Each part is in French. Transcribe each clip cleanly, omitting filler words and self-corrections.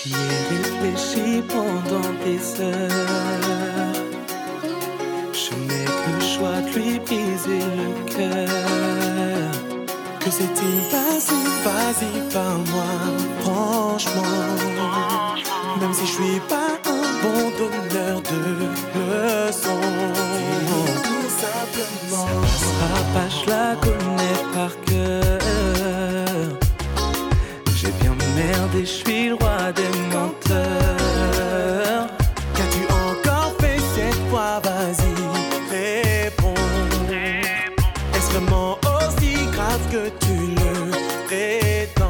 J'y ai réfléchi pendant des heures. Je n'ai que le choix de lui briser le cœur. Que s'est-il passé? Vas-y, parle-moi, franchement. Même si je suis pas un bon donneur de leçons, tout simplement. Sa page, je la connais par cœur. J'ai bien merdé, je suis le roi des menteurs. Qu'as-tu encore fait cette fois? Vas-y, réponds. Est-ce vraiment aussi grave que tu le prétends?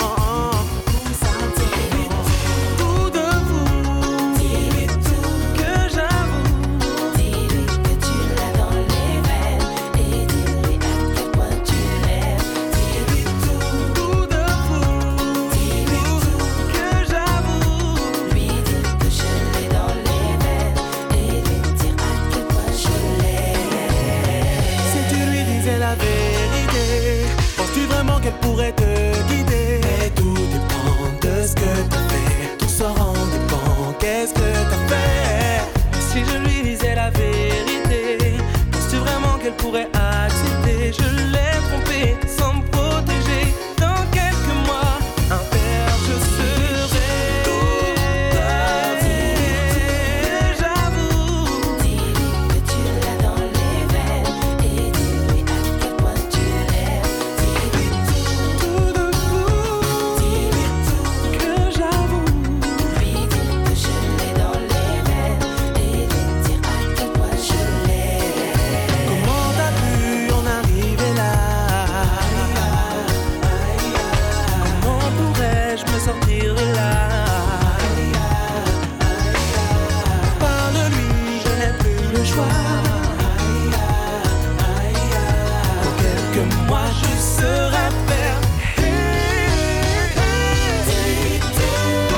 Tout de vous, dis-lui tout, que j'avoue. Dis-lui que tu l'as dans les veines et dis-lui à quel point tu l'aimes. Dis-lui Tout de vous, dis-lui tout, que j'avoue. lui dire que je l'ai dans les veines et lui dire à quel point je l'aime. Si tu lui disais la vérité, penses-tu vraiment qu'elle pourrait te guider? Mais tout dépend de ce que t'as fait. Tout sort en dépend, qu'est-ce que t'as fait? Si je lui disais la vérité, penses-tu vraiment qu'elle pourrait accepter? Je l'ai trompée sans me protéger. Dans quelques mois, un père je serai. J'avoue. Dis-lui que tu l'as dans les veines et dis-lui à quel point tu l'aimes. Dis-lui Tout de vous, dis-lui tout, que j'avoue. lui dire que je l'ai dans les veines et lui dire à quel point je l'aime. Comment t'as pu en arriver là? Comment pourrais-je me sortir de là? Parle-lui, je n'ai plus le choix. Pour quelques mois, je serai père. Dis-lui tout,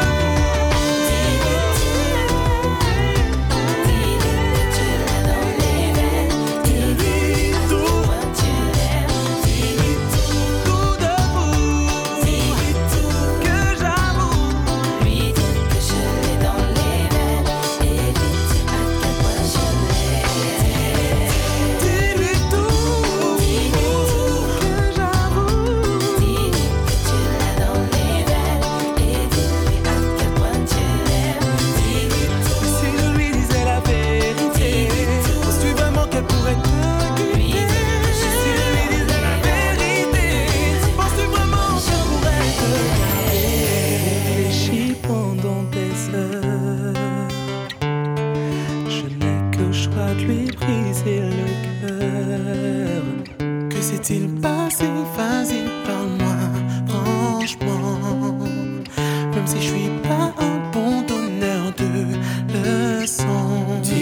dis-lui que tu l'as dans les veines. Dis-lui à quel point tu l'aimes. Dis-lui Tout de vous, dis-lui tout, que j'avoue. lui dire que je l'ai dans les veines et lui dire à quel point je l'aime. Dis-lui tout, que j'avoue. Dis-lui que tu l'as dans les veines et dis-lui à quel point tu l'aimes. Dis-lui tout, Si je lui disais la vérité, penses-tu vraiment qu'elle pourrait te guider? Si je lui disais la vérité, penses-tu vraiment qu'elle pourrait te guider? Réfléchis pendant des heures. Je n'ai que le choix de lui briser le cœur. Que s'est-il passé? Vas-y, parle-moi, franchement. Même si je suis pas un bon donneur de leçons.